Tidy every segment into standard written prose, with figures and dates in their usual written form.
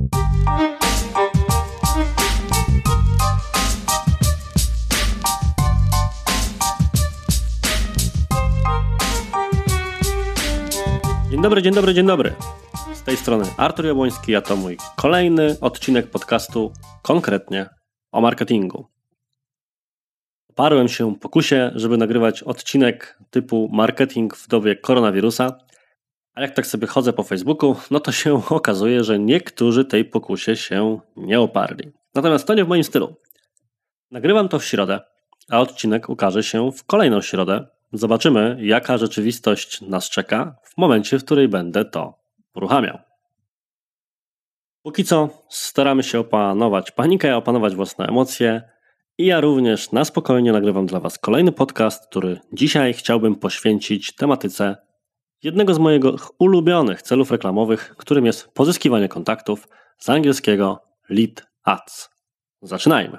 Dzień dobry. Z tej strony Artur Jabłoński, a to mój kolejny odcinek podcastu konkretnie o marketingu. Oparłem się pokusie, żeby nagrywać odcinek typu marketing w dobie koronawirusa, a jak tak sobie chodzę po Facebooku, no to się okazuje, że niektórzy tej pokusie się nie oparli. Natomiast to nie w moim stylu. Nagrywam to w środę, a odcinek ukaże się w kolejną środę. Zobaczymy, jaka rzeczywistość nas czeka w momencie, w której będę to uruchamiał. Póki co staramy się opanować panikę, opanować własne emocje i ja również na spokojnie nagrywam dla Was kolejny podcast, który dzisiaj chciałbym poświęcić tematyce jednego z moich ulubionych celów reklamowych, którym jest pozyskiwanie kontaktów, z angielskiego lead ads. Zaczynajmy.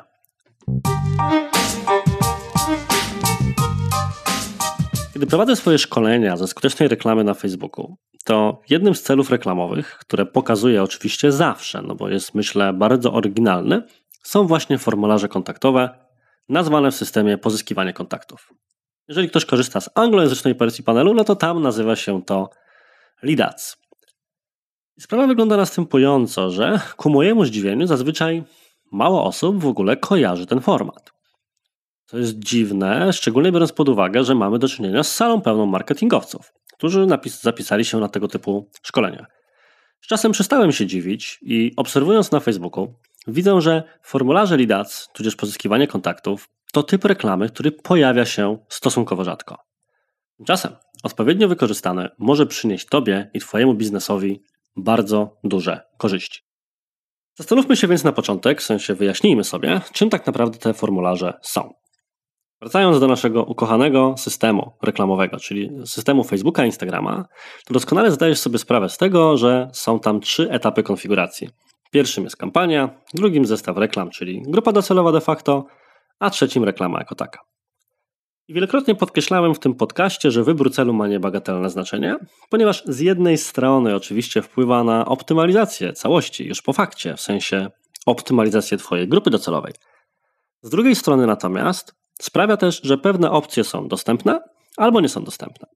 Kiedy prowadzę swoje szkolenia ze skutecznej reklamy na Facebooku, to jednym z celów reklamowych, które pokazuję oczywiście zawsze, no bo jest, myślę, bardzo oryginalny, są właśnie formularze kontaktowe nazwane w systemie pozyskiwanie kontaktów. Jeżeli ktoś korzysta z anglojęzycznej wersji panelu, no to tam nazywa się to lead ads. Sprawa wygląda następująco, że ku mojemu zdziwieniu zazwyczaj mało osób w ogóle kojarzy ten format. To jest dziwne, szczególnie biorąc pod uwagę, że mamy do czynienia z salą pełną marketingowców, którzy zapisali się na tego typu szkolenia. Z czasem przestałem się dziwić i obserwując na Facebooku, widzę, że formularze lead ads, tudzież pozyskiwanie kontaktów, to typ reklamy, który pojawia się stosunkowo rzadko. Tymczasem odpowiednio wykorzystane może przynieść Tobie i Twojemu biznesowi bardzo duże korzyści. Zastanówmy się więc na początek, w sensie wyjaśnijmy sobie, czym tak naprawdę te formularze są. Wracając do naszego ukochanego systemu reklamowego, czyli systemu Facebooka i Instagrama, to doskonale zdajesz sobie sprawę z tego, że są tam 3 etapy konfiguracji. Pierwszym jest kampania, drugim zestaw reklam, czyli grupa docelowa de facto, a trzecim reklama jako taka. I wielokrotnie podkreślałem w tym podcaście, że wybór celu ma niebagatelne znaczenie, ponieważ z jednej strony oczywiście wpływa na optymalizację całości już po fakcie, w sensie optymalizację Twojej grupy docelowej. Z drugiej strony natomiast sprawia też, że pewne opcje są dostępne albo nie są dostępne.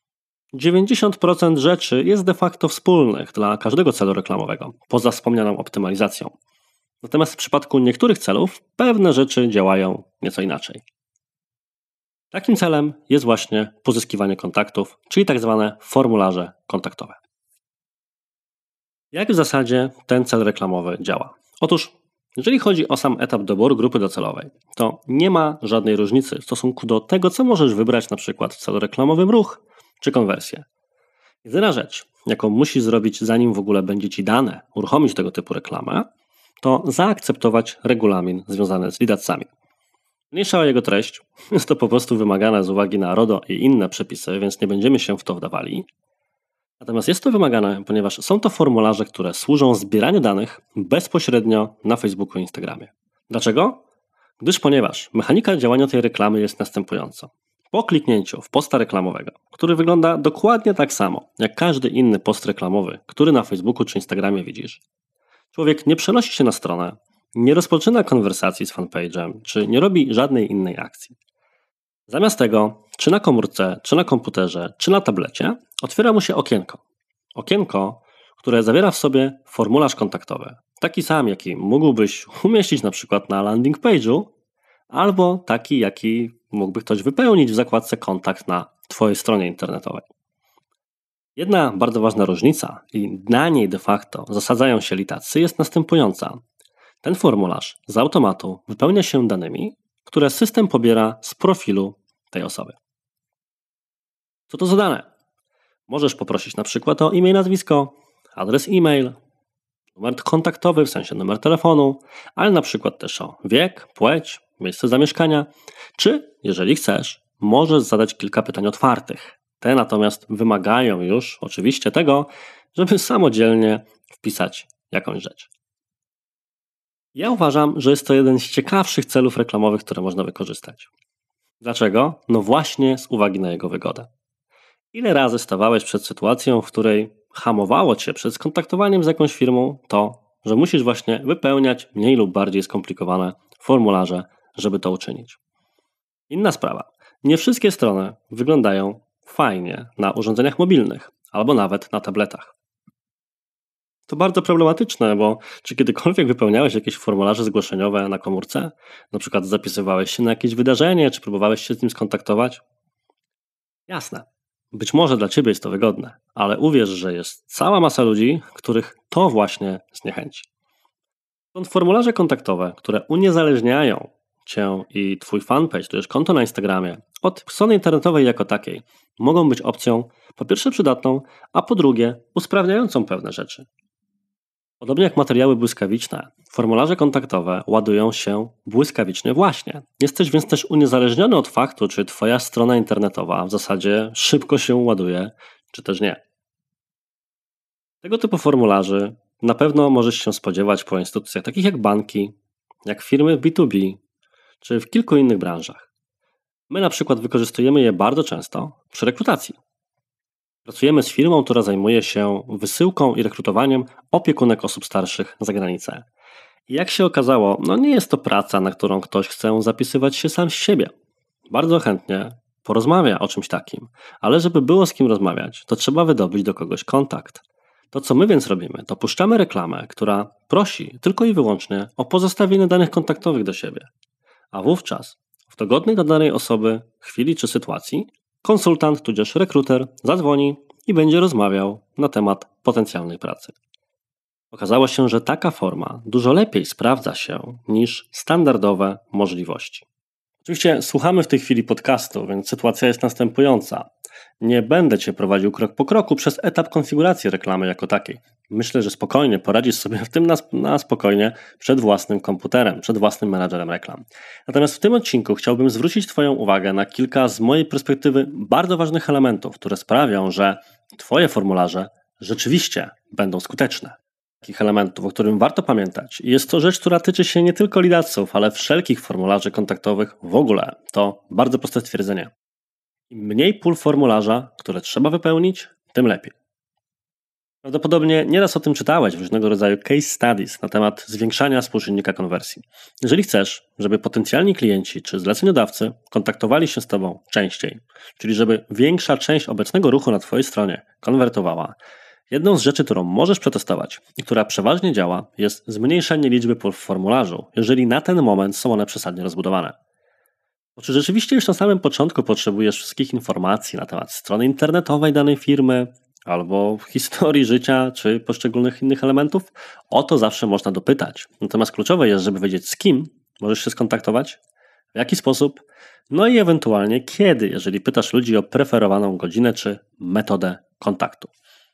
90% rzeczy jest de facto wspólnych dla każdego celu reklamowego, poza wspomnianą optymalizacją. Natomiast w przypadku niektórych celów pewne rzeczy działają nieco inaczej. Takim celem jest właśnie pozyskiwanie kontaktów, czyli tak zwane formularze kontaktowe. Jak w zasadzie ten cel reklamowy działa? Otóż, jeżeli chodzi o sam etap doboru grupy docelowej, to nie ma żadnej różnicy w stosunku do tego, co możesz wybrać na przykład w celu reklamowym ruch czy konwersję. Jedyna rzecz, jaką musisz zrobić, zanim w ogóle będzie Ci dane uruchomić tego typu reklamę, to zaakceptować regulamin związany z lead adsami. Mniejsza o jego treść, jest to po prostu wymagane z uwagi na RODO i inne przepisy, więc nie będziemy się w to wdawali. Natomiast jest to wymagane, ponieważ są to formularze, które służą zbieraniu danych bezpośrednio na Facebooku i Instagramie. Dlaczego? Ponieważ mechanika działania tej reklamy jest następująca. Po kliknięciu w posta reklamowego, który wygląda dokładnie tak samo jak każdy inny post reklamowy, który na Facebooku czy Instagramie widzisz, człowiek nie przenosi się na stronę, nie rozpoczyna konwersacji z fanpage'em, czy nie robi żadnej innej akcji. Zamiast tego, czy na komórce, czy na komputerze, czy na tablecie, otwiera mu się okienko. Okienko, które zawiera w sobie formularz kontaktowy. Taki sam, jaki mógłbyś umieścić na przykład na landing page'u, albo taki, jaki mógłby ktoś wypełnić w zakładce kontakt na Twojej stronie internetowej. Jedna bardzo ważna różnica i na niej de facto zasadzają się lead adsy jest następująca. Ten formularz z automatu wypełnia się danymi, które system pobiera z profilu tej osoby. Co to za dane? Możesz poprosić na przykład o imię i nazwisko, adres e-mail, numer kontaktowy, w sensie numer telefonu, ale na przykład też o wiek, płeć, miejsce zamieszkania, czy, jeżeli chcesz, możesz zadać kilka pytań otwartych. Te natomiast wymagają już oczywiście tego, żeby samodzielnie wpisać jakąś rzecz. Ja uważam, że jest to jeden z ciekawszych celów reklamowych, które można wykorzystać. Dlaczego? No właśnie z uwagi na jego wygodę. Ile razy stawałeś przed sytuacją, w której hamowało Cię przed skontaktowaniem z jakąś firmą to, że musisz właśnie wypełniać mniej lub bardziej skomplikowane formularze, żeby to uczynić. Inna sprawa. Nie wszystkie strony wyglądają fajnie na urządzeniach mobilnych albo nawet na tabletach. To bardzo problematyczne, bo czy kiedykolwiek wypełniałeś jakieś formularze zgłoszeniowe na komórce? Na przykład zapisywałeś się na jakieś wydarzenie, czy próbowałeś się z nim skontaktować? Jasne. Być może dla ciebie jest to wygodne, ale uwierz, że jest cała masa ludzi, których to właśnie zniechęci. Stąd formularze kontaktowe, które uniezależniają cię i twój fanpage, to jest konto na Instagramie, od strony internetowej jako takiej, mogą być opcją po pierwsze przydatną, a po drugie usprawniającą pewne rzeczy. Podobnie jak materiały błyskawiczne, formularze kontaktowe ładują się błyskawicznie właśnie. Jesteś więc też uniezależniony od faktu, czy twoja strona internetowa w zasadzie szybko się ładuje, czy też nie. Tego typu formularzy na pewno możesz się spodziewać po instytucjach takich jak banki, jak firmy B2B, czy w kilku innych branżach. My na przykład wykorzystujemy je bardzo często przy rekrutacji. Pracujemy z firmą, która zajmuje się wysyłką i rekrutowaniem opiekunek osób starszych za granicę. I jak się okazało, nie jest to praca, na którą ktoś chce zapisywać się sam z siebie. Bardzo chętnie porozmawia o czymś takim, ale żeby było z kim rozmawiać, to trzeba wydobyć do kogoś kontakt. To, co my więc robimy, to puszczamy reklamę, która prosi tylko i wyłącznie o pozostawienie danych kontaktowych do siebie. A wówczas, w dogodnej dla danej osoby chwili czy sytuacji, konsultant tudzież rekruter zadzwoni i będzie rozmawiał na temat potencjalnej pracy. Okazało się, że taka forma dużo lepiej sprawdza się niż standardowe możliwości. Oczywiście słuchamy w tej chwili podcastu, więc sytuacja jest następująca. Nie będę Cię prowadził krok po kroku przez etap konfiguracji reklamy jako takiej. Myślę, że spokojnie poradzisz sobie w tym na spokojnie przed własnym komputerem, przed własnym menadżerem reklam. Natomiast w tym odcinku chciałbym zwrócić Twoją uwagę na kilka z mojej perspektywy bardzo ważnych elementów, które sprawią, że Twoje formularze rzeczywiście będą skuteczne. Takich elementów, o którym warto pamiętać. Jest to rzecz, która tyczy się nie tylko leadsów, ale wszelkich formularzy kontaktowych w ogóle. To bardzo proste stwierdzenie. Im mniej pól formularza, które trzeba wypełnić, tym lepiej. Prawdopodobnie nieraz o tym czytałeś w różnego rodzaju case studies na temat zwiększania współczynnika konwersji. Jeżeli chcesz, żeby potencjalni klienci czy zleceniodawcy kontaktowali się z Tobą częściej, czyli żeby większa część obecnego ruchu na Twojej stronie konwertowała, jedną z rzeczy, którą możesz przetestować i która przeważnie działa, jest zmniejszenie liczby pól w formularzu, jeżeli na ten moment są one przesadnie rozbudowane. Bo czy rzeczywiście już na samym początku potrzebujesz wszystkich informacji na temat strony internetowej danej firmy, albo historii życia, czy poszczególnych innych elementów? O to zawsze można dopytać. Natomiast kluczowe jest, żeby wiedzieć, z kim możesz się skontaktować, w jaki sposób, i ewentualnie kiedy, jeżeli pytasz ludzi o preferowaną godzinę czy metodę kontaktu.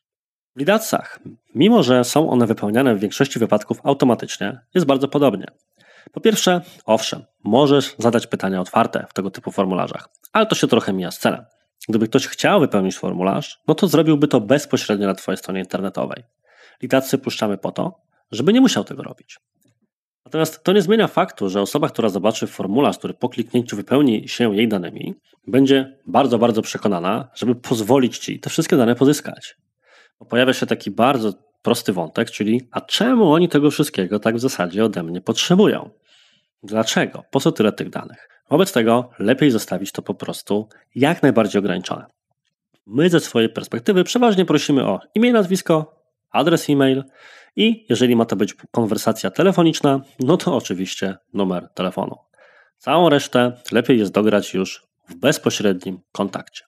W leadsach, mimo że są one wypełniane w większości wypadków automatycznie, jest bardzo podobnie. Po pierwsze, owszem, możesz zadać pytania otwarte w tego typu formularzach, ale to się trochę mija z celem. Gdyby ktoś chciał wypełnić formularz, to zrobiłby to bezpośrednio na Twojej stronie internetowej. Leadsy puszczamy po to, żeby nie musiał tego robić. Natomiast to nie zmienia faktu, że osoba, która zobaczy formularz, który po kliknięciu wypełni się jej danymi, będzie bardzo, bardzo przekonana, żeby pozwolić Ci te wszystkie dane pozyskać. Bo pojawia się taki bardzo prosty wątek, czyli a czemu oni tego wszystkiego tak w zasadzie ode mnie potrzebują? Dlaczego? Po co tyle tych danych? Wobec tego lepiej zostawić to po prostu jak najbardziej ograniczone. My ze swojej perspektywy przeważnie prosimy o imię, nazwisko, adres e-mail i jeżeli ma to być konwersacja telefoniczna, to oczywiście numer telefonu. Całą resztę lepiej jest dograć już w bezpośrednim kontakcie.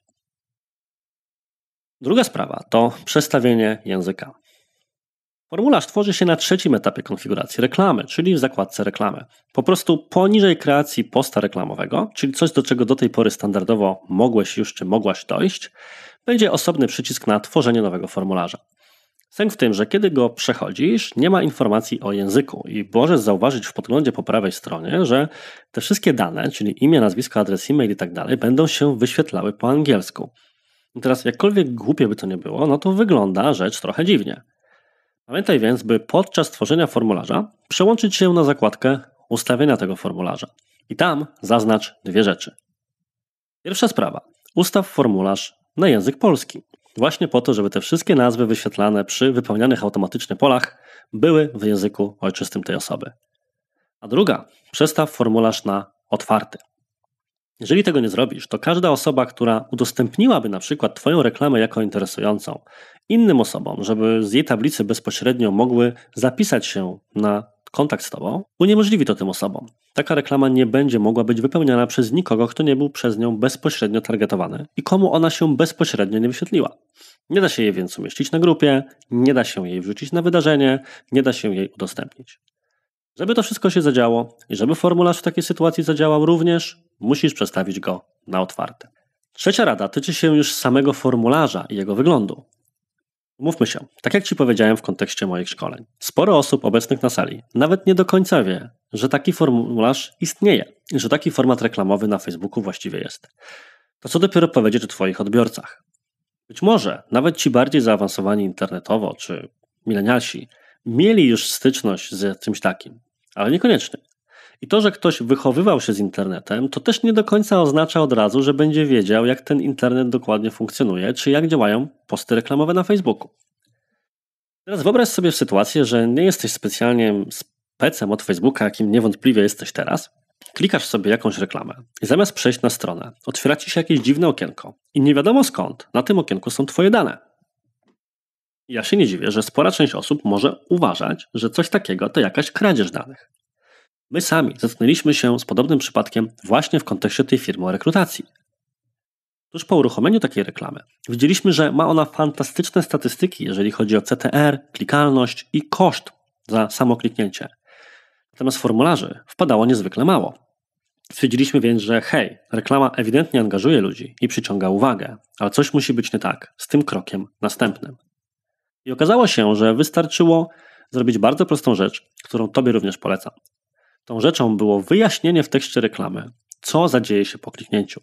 Druga sprawa to przestawienie języka. Formularz tworzy się na trzecim etapie konfiguracji reklamy, czyli w zakładce reklamy. Po prostu poniżej kreacji posta reklamowego, czyli coś, do czego do tej pory standardowo mogłeś już czy mogłaś dojść, będzie osobny przycisk na tworzenie nowego formularza. Sęk w tym, że kiedy go przechodzisz, nie ma informacji o języku i możesz zauważyć w podglądzie po prawej stronie, że te wszystkie dane, czyli imię, nazwisko, adres e-mail i tak dalej, będą się wyświetlały po angielsku. I teraz jakkolwiek głupie by to nie było, to wygląda rzecz trochę dziwnie. Pamiętaj więc, by podczas tworzenia formularza przełączyć się na zakładkę ustawienia tego formularza. I tam zaznacz dwie rzeczy. Pierwsza sprawa. Ustaw formularz na język polski. Właśnie po to, żeby te wszystkie nazwy wyświetlane przy wypełnianych automatycznie polach były w języku ojczystym tej osoby. A druga, przestaw formularz na otwarty. Jeżeli tego nie zrobisz, to każda osoba, która udostępniłaby na przykład Twoją reklamę jako interesującą innym osobom, żeby z jej tablicy bezpośrednio mogły zapisać się na kontakt z Tobą, uniemożliwi to tym osobom. Taka reklama nie będzie mogła być wypełniana przez nikogo, kto nie był przez nią bezpośrednio targetowany i komu ona się bezpośrednio nie wyświetliła. Nie da się jej więc umieścić na grupie, nie da się jej wrzucić na wydarzenie, nie da się jej udostępnić. Żeby to wszystko się zadziało i żeby formularz w takiej sytuacji zadziałał również, musisz przestawić go na otwarty. Trzecia rada tyczy się już samego formularza i jego wyglądu. Umówmy się, tak jak Ci powiedziałem w kontekście moich szkoleń, sporo osób obecnych na sali nawet nie do końca wie, że taki formularz istnieje i że taki format reklamowy na Facebooku właściwie jest. To co dopiero powiedzieć o Twoich odbiorcach. Być może nawet ci bardziej zaawansowani internetowo czy milenialsi mieli już styczność z czymś takim, ale niekoniecznie. I to, że ktoś wychowywał się z internetem, to też nie do końca oznacza od razu, że będzie wiedział, jak ten internet dokładnie funkcjonuje, czy jak działają posty reklamowe na Facebooku. Teraz wyobraź sobie sytuację, że nie jesteś specjalnie specem od Facebooka, jakim niewątpliwie jesteś teraz. Klikasz sobie jakąś reklamę i zamiast przejść na stronę, otwiera Ci się jakieś dziwne okienko i nie wiadomo skąd na tym okienku są Twoje dane. Ja się nie dziwię, że spora część osób może uważać, że coś takiego to jakaś kradzież danych. My sami zetknęliśmy się z podobnym przypadkiem właśnie w kontekście tej firmy o rekrutacji. Tuż po uruchomieniu takiej reklamy widzieliśmy, że ma ona fantastyczne statystyki, jeżeli chodzi o CTR, klikalność i koszt za samo kliknięcie. Natomiast formularzy wpadało niezwykle mało. Stwierdziliśmy więc, że hej, reklama ewidentnie angażuje ludzi i przyciąga uwagę, ale coś musi być nie tak z tym krokiem następnym. I okazało się, że wystarczyło zrobić bardzo prostą rzecz, którą Tobie również polecam. Tą rzeczą było wyjaśnienie w tekście reklamy, co zadzieje się po kliknięciu.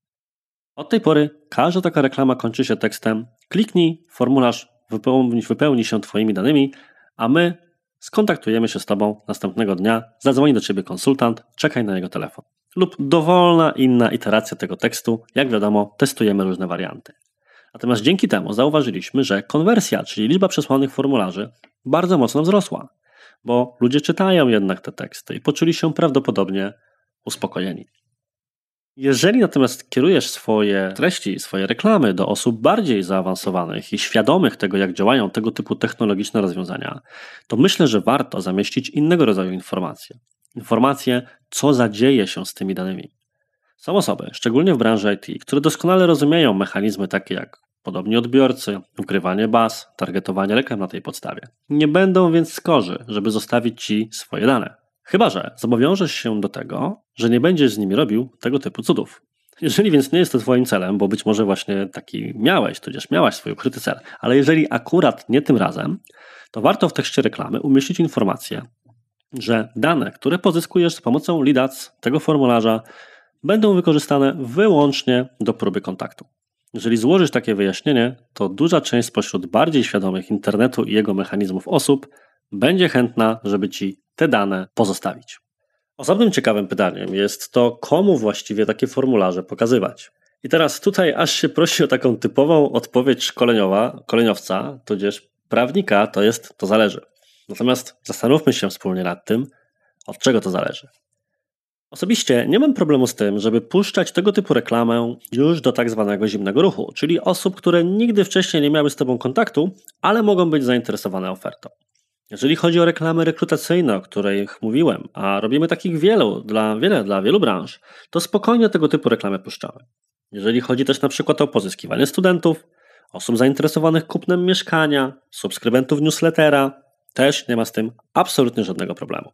Od tej pory każda taka reklama kończy się tekstem: kliknij, formularz wypełni się Twoimi danymi, a my skontaktujemy się z Tobą następnego dnia, zadzwoni do Ciebie konsultant, czekaj na jego telefon. Lub dowolna inna iteracja tego tekstu, jak wiadomo, testujemy różne warianty. Natomiast dzięki temu zauważyliśmy, że konwersja, czyli liczba przesłanych formularzy, bardzo mocno wzrosła, bo ludzie czytają jednak te teksty i poczuli się prawdopodobnie uspokojeni. Jeżeli natomiast kierujesz swoje treści, swoje reklamy do osób bardziej zaawansowanych i świadomych tego, jak działają tego typu technologiczne rozwiązania, to myślę, że warto zamieścić innego rodzaju informacje. Informacje, co zadzieje się z tymi danymi. Są osoby, szczególnie w branży IT, które doskonale rozumieją mechanizmy takie jak podobni odbiorcy, ukrywanie baz, targetowanie reklam na tej podstawie. Nie będą więc skorzy, żeby zostawić Ci swoje dane. Chyba że zobowiążesz się do tego, że nie będziesz z nimi robił tego typu cudów. Jeżeli więc nie jest to Twoim celem, bo być może właśnie taki miałeś, tudzież miałaś swój ukryty cel, ale jeżeli akurat nie tym razem, to warto w tekście reklamy umieścić informację, że dane, które pozyskujesz za pomocą Lead Ads, tego formularza, będą wykorzystane wyłącznie do próby kontaktu. Jeżeli złożysz takie wyjaśnienie, to duża część spośród bardziej świadomych internetu i jego mechanizmów osób będzie chętna, żeby Ci te dane pozostawić. Osobnym ciekawym pytaniem jest to, komu właściwie takie formularze pokazywać. I teraz tutaj aż się prosi o taką typową odpowiedź szkoleniowca, tudzież prawnika, to zależy. Natomiast zastanówmy się wspólnie nad tym, od czego to zależy. Osobiście nie mam problemu z tym, żeby puszczać tego typu reklamę już do tak zwanego zimnego ruchu, czyli osób, które nigdy wcześniej nie miały z Tobą kontaktu, ale mogą być zainteresowane ofertą. Jeżeli chodzi o reklamy rekrutacyjne, o których mówiłem, a robimy takich dla wielu branż, to spokojnie tego typu reklamy puszczamy. Jeżeli chodzi też na przykład o pozyskiwanie studentów, osób zainteresowanych kupnem mieszkania, subskrybentów newslettera, też nie ma z tym absolutnie żadnego problemu.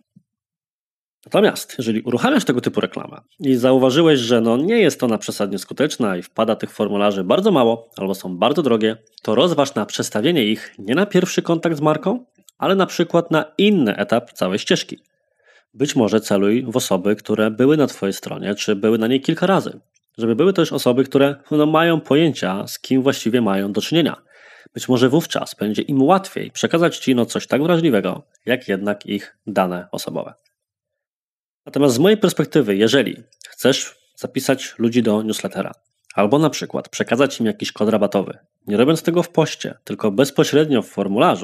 Natomiast jeżeli uruchamiasz tego typu reklamę i zauważyłeś, że nie jest ona przesadnie skuteczna i wpada tych formularzy bardzo mało albo są bardzo drogie, to rozważ na przestawienie ich nie na pierwszy kontakt z marką, ale na przykład na inny etap całej ścieżki. Być może celuj w osoby, które były na Twojej stronie, czy były na niej kilka razy. Żeby były też osoby, które mają pojęcia, z kim właściwie mają do czynienia. Być może wówczas będzie im łatwiej przekazać Ci coś tak wrażliwego, jak jednak ich dane osobowe. Natomiast z mojej perspektywy, jeżeli chcesz zapisać ludzi do newslettera, albo na przykład przekazać im jakiś kod rabatowy, nie robiąc tego w poście, tylko bezpośrednio w formularzu,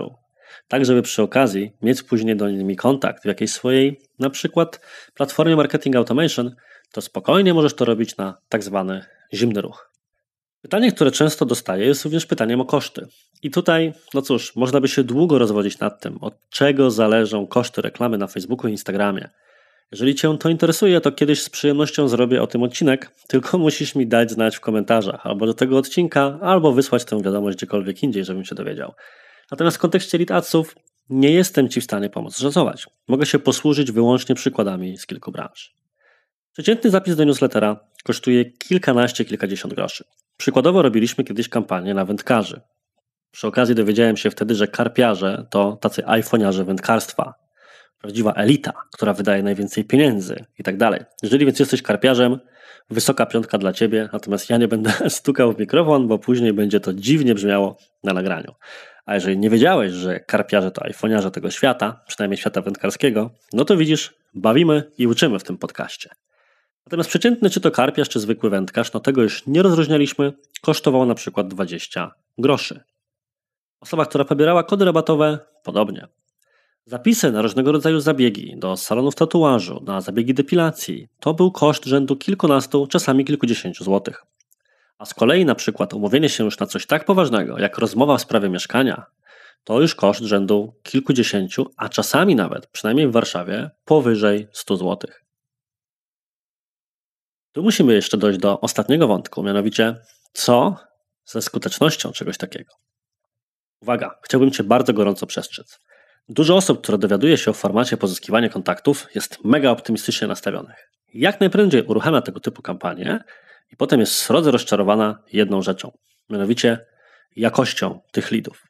tak żeby przy okazji mieć później do nimi kontakt w jakiejś swojej, na przykład platformie Marketing Automation, to spokojnie możesz to robić na tak zwany zimny ruch. Pytanie, które często dostaję, jest również pytaniem o koszty. I tutaj, no cóż, można by się długo rozwodzić nad tym, od czego zależą koszty reklamy na Facebooku i Instagramie. Jeżeli Cię to interesuje, to kiedyś z przyjemnością zrobię o tym odcinek, tylko musisz mi dać znać w komentarzach albo do tego odcinka, albo wysłać tę wiadomość gdziekolwiek indziej, żebym się dowiedział. Natomiast w kontekście lead adsów nie jestem Ci w stanie pomóc szacować. Mogę się posłużyć wyłącznie przykładami z kilku branż. Przeciętny zapis do newslettera kosztuje kilkanaście, kilkadziesiąt groszy. Przykładowo robiliśmy kiedyś kampanię na wędkarzy. Przy okazji dowiedziałem się wtedy, że karpiarze to tacy iPhoniarze wędkarstwa. Prawdziwa elita, która wydaje najwięcej pieniędzy i tak dalej. Jeżeli więc jesteś karpiarzem, wysoka piątka dla Ciebie, natomiast ja nie będę stukał w mikrofon, bo później będzie to dziwnie brzmiało na nagraniu. A jeżeli nie wiedziałeś, że karpiarze to iPhoniarze tego świata, przynajmniej świata wędkarskiego, no to widzisz, bawimy i uczymy w tym podcaście. Natomiast przeciętny czy to karpiarz, czy zwykły wędkarz, no tego już nie rozróżnialiśmy, kosztował na przykład 20 groszy. Osoba, która pobierała kody rabatowe, podobnie. Zapisy na różnego rodzaju zabiegi, do salonów tatuażu, na zabiegi depilacji, to był koszt rzędu kilkunastu, czasami kilkudziesięciu złotych. A z kolei na przykład umówienie się już na coś tak poważnego, jak rozmowa w sprawie mieszkania, to już koszt rzędu kilkudziesięciu, a czasami nawet, przynajmniej w Warszawie, powyżej 100 złotych. Tu musimy jeszcze dojść do ostatniego wątku, mianowicie co ze skutecznością czegoś takiego. Uwaga, chciałbym Cię bardzo gorąco przestrzec. Dużo osób, które dowiaduje się o formacie pozyskiwania kontaktów, jest mega optymistycznie nastawionych. Jak najprędzej uruchamia tego typu kampanię i potem jest srodze rozczarowana jedną rzeczą, mianowicie jakością tych leadów.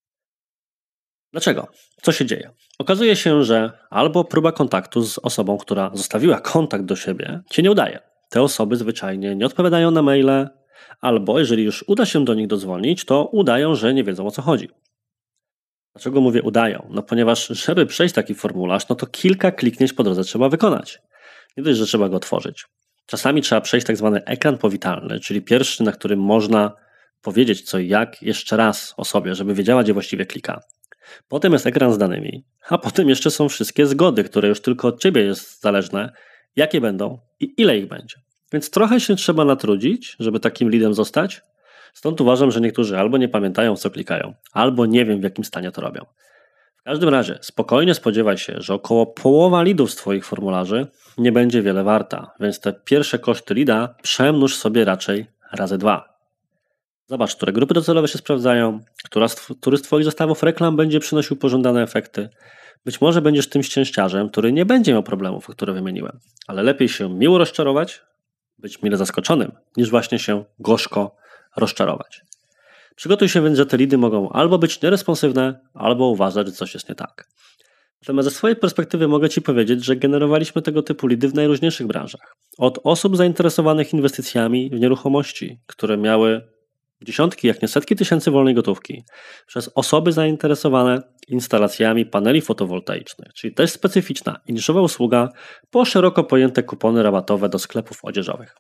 Dlaczego? Co się dzieje? Okazuje się, że albo próba kontaktu z osobą, która zostawiła kontakt do siebie, się nie udaje. Te osoby zwyczajnie nie odpowiadają na maile, albo jeżeli już uda się do nich dodzwonić, to udają, że nie wiedzą, o co chodzi. Dlaczego mówię udają? No ponieważ żeby przejść taki formularz, no to kilka kliknięć po drodze trzeba wykonać. Nie dość, że trzeba go otworzyć. Czasami trzeba przejść tak zwany ekran powitalny, czyli pierwszy, na którym można powiedzieć co i jak jeszcze raz osobie, żeby wiedziała, gdzie właściwie klika. Potem jest ekran z danymi, a potem jeszcze są wszystkie zgody, które już tylko od Ciebie jest zależne, jakie będą i ile ich będzie. Więc trochę się trzeba natrudzić, żeby takim leadem zostać. Stąd uważam, że niektórzy albo nie pamiętają, co klikają, albo nie wiem, w jakim stanie to robią. W każdym razie spokojnie spodziewaj się, że około połowa leadów z Twoich formularzy nie będzie wiele warta, więc te pierwsze koszty leada przemnóż sobie raczej razy 2. Zobacz, które grupy docelowe się sprawdzają, który z Twoich zestawów reklam będzie przynosił pożądane efekty. Być może będziesz tym szczęściarzem, który nie będzie miał problemów, które wymieniłem, ale lepiej się miło rozczarować, być mile zaskoczonym, niż właśnie się gorzko rozczarować. Przygotuj się więc, że te leady mogą albo być nieresponsywne, albo uważać, że coś jest nie tak. Natomiast ze swojej perspektywy mogę Ci powiedzieć, że generowaliśmy tego typu leady w najróżniejszych branżach. Od osób zainteresowanych inwestycjami w nieruchomości, które miały dziesiątki, jak nie setki tysięcy wolnej gotówki, przez osoby zainteresowane instalacjami paneli fotowoltaicznych, czyli też specyficzna i niszowa usługa, po szeroko pojęte kupony rabatowe do sklepów odzieżowych.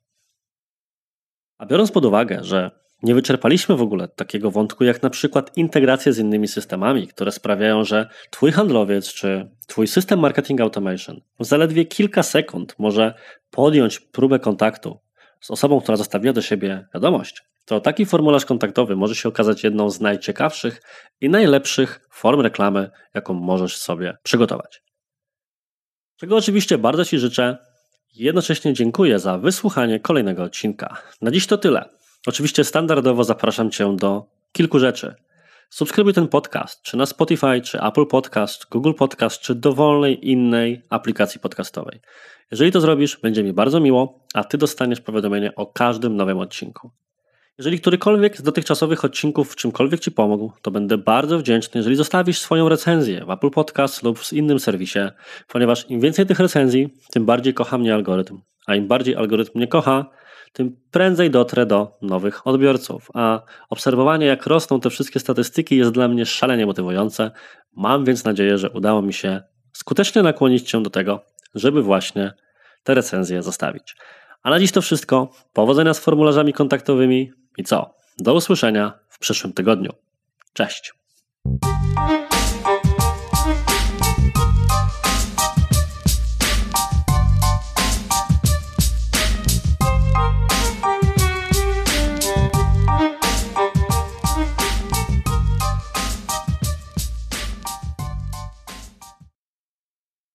A biorąc pod uwagę, że nie wyczerpaliśmy w ogóle takiego wątku jak na przykład integracje z innymi systemami, które sprawiają, że Twój handlowiec czy Twój system marketing automation w zaledwie kilka sekund może podjąć próbę kontaktu z osobą, która zostawiła do siebie wiadomość, to taki formularz kontaktowy może się okazać jedną z najciekawszych i najlepszych form reklamy, jaką możesz sobie przygotować. Czego oczywiście bardzo Ci życzę i jednocześnie dziękuję za wysłuchanie kolejnego odcinka. Na dziś to tyle. Oczywiście standardowo zapraszam Cię do kilku rzeczy. Subskrybuj ten podcast, czy na Spotify, czy Apple Podcast, Google Podcast, czy dowolnej innej aplikacji podcastowej. Jeżeli to zrobisz, będzie mi bardzo miło, a Ty dostaniesz powiadomienie o każdym nowym odcinku. Jeżeli którykolwiek z dotychczasowych odcinków w czymkolwiek Ci pomógł, to będę bardzo wdzięczny, jeżeli zostawisz swoją recenzję w Apple Podcast lub w innym serwisie, ponieważ im więcej tych recenzji, tym bardziej kocha mnie algorytm, a im bardziej algorytm mnie kocha, tym prędzej dotrę do nowych odbiorców, a obserwowanie, jak rosną te wszystkie statystyki, jest dla mnie szalenie motywujące. Mam więc nadzieję, że udało mi się skutecznie nakłonić Cię do tego, żeby właśnie te recenzje zostawić. A na dziś to wszystko. Powodzenia z formularzami kontaktowymi i co? Do usłyszenia w przyszłym tygodniu. Cześć!